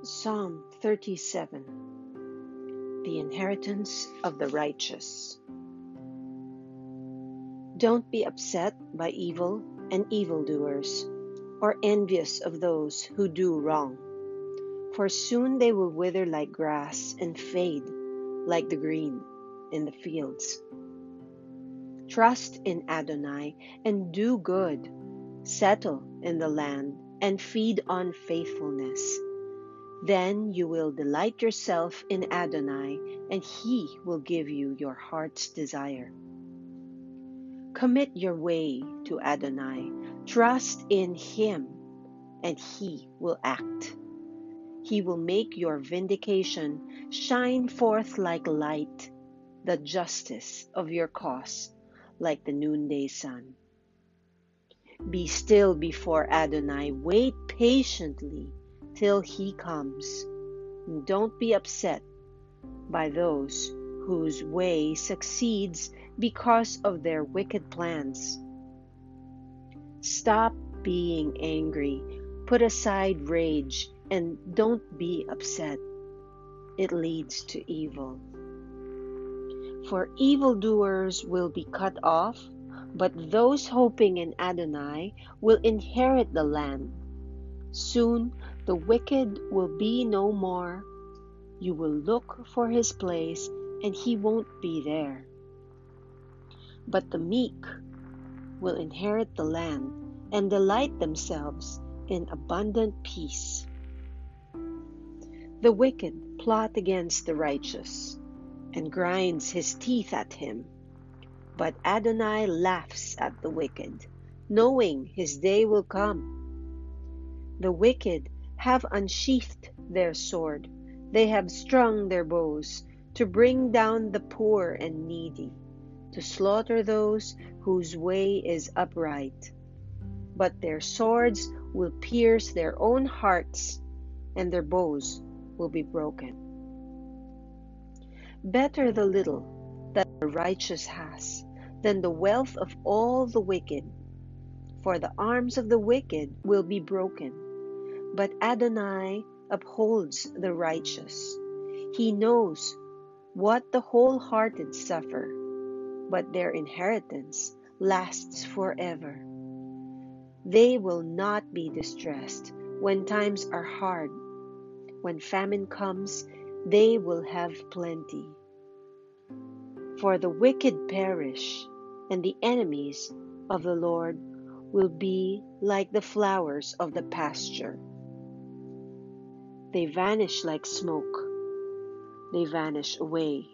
Psalm 37. The inheritance of the righteous. Don't be upset by evil and evildoers, or envious of those who do wrong, for soon they will wither like grass and fade like the green in the fields. Trust in Adonai and do good, settle in the land and feed on faithfulness. Then you will delight yourself in Adonai, and He will give you your heart's desire. Commit your way to Adonai, trust in Him, and He will act. He will make your vindication shine forth like light, the justice of your cause like the noonday sun. Be still before Adonai, wait patiently till He comes. And don't be upset by those whose way succeeds because of their wicked plans. Stop being angry, put aside rage, and don't be upset. It leads to evil. For evildoers will be cut off, but those hoping in Adonai will inherit the land. Soon the wicked will be no more. You will look for his place, and he won't be there. But the meek will inherit the land and delight themselves in abundant peace. The wicked plot against the righteous and grinds his teeth at him. But Adonai laughs at the wicked, knowing his day will come. The wicked have unsheathed their sword. They have strung their bows to bring down the poor and needy, to slaughter those whose way is upright. But their swords will pierce their own hearts, and their bows will be broken. Better the little that the righteous has than the wealth of all the wicked, for the arms of the wicked will be broken. But Adonai upholds the righteous. He knows what the wholehearted suffer, but their inheritance lasts forever. They will not be distressed when times are hard. When famine comes, they will have plenty. For the wicked perish, and the enemies of the Lord will be like the flowers of the pasture. They vanish like smoke. They vanish away.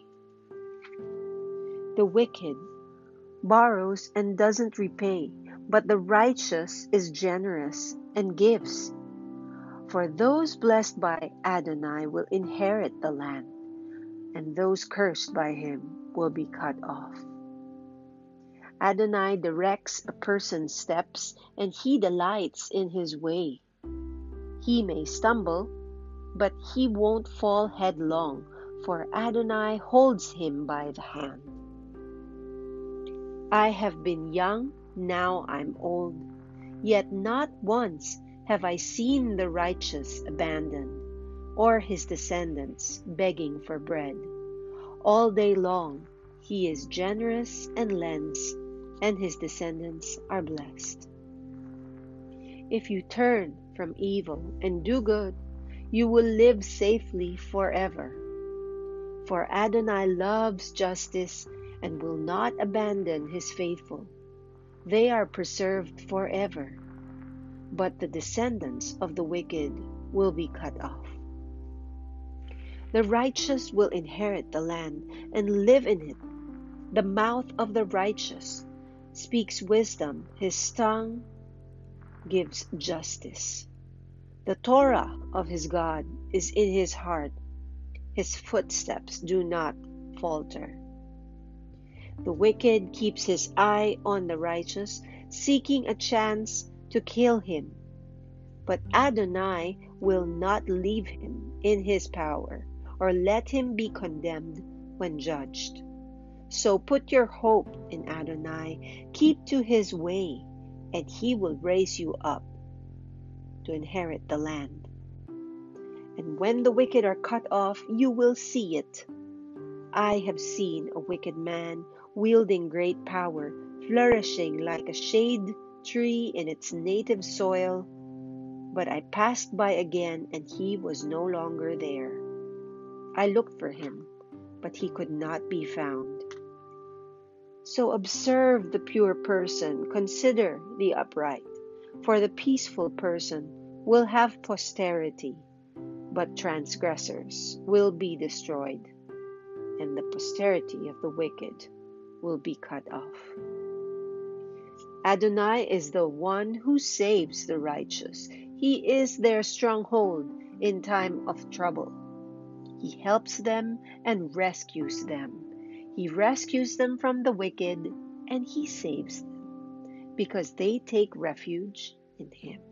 The wicked borrows and doesn't repay, but the righteous is generous and gives. For those blessed by Adonai will inherit the land, and those cursed by him will be cut off. Adonai directs a person's steps, and he delights in his way. He may stumble, but he won't fall headlong, for Adonai holds him by the hand. I have been young, now I'm old, yet not once have I seen the righteous abandoned, or his descendants begging for bread. All day long he is generous and lends, and his descendants are blessed. If you turn from evil and do good, you will live safely forever. For Adonai loves justice and will not abandon his faithful. They are preserved forever, but the descendants of the wicked will be cut off. The righteous will inherit the land and live in it. The mouth of the righteous speaks wisdom, his tongue gives justice. The Torah of his God is in his heart. His footsteps do not falter. The wicked keeps his eye on the righteous, seeking a chance to kill him. But Adonai will not leave him in his power, or let him be condemned when judged. So put your hope in Adonai, keep to his way, and he will raise you up to inherit the land. And when the wicked are cut off, you will see it. I have seen a wicked man wielding great power, flourishing like a shade tree in its native soil. But I passed by again, and he was no longer there. I looked for him, but he could not be found. So observe the pure person, consider the upright, for the peaceful person will have posterity, but transgressors will be destroyed, and the posterity of the wicked will be cut off. Adonai is the one who saves the righteous. He is their stronghold in time of trouble. He helps them and rescues them. He rescues them from the wicked, and he saves them, because they take refuge in him.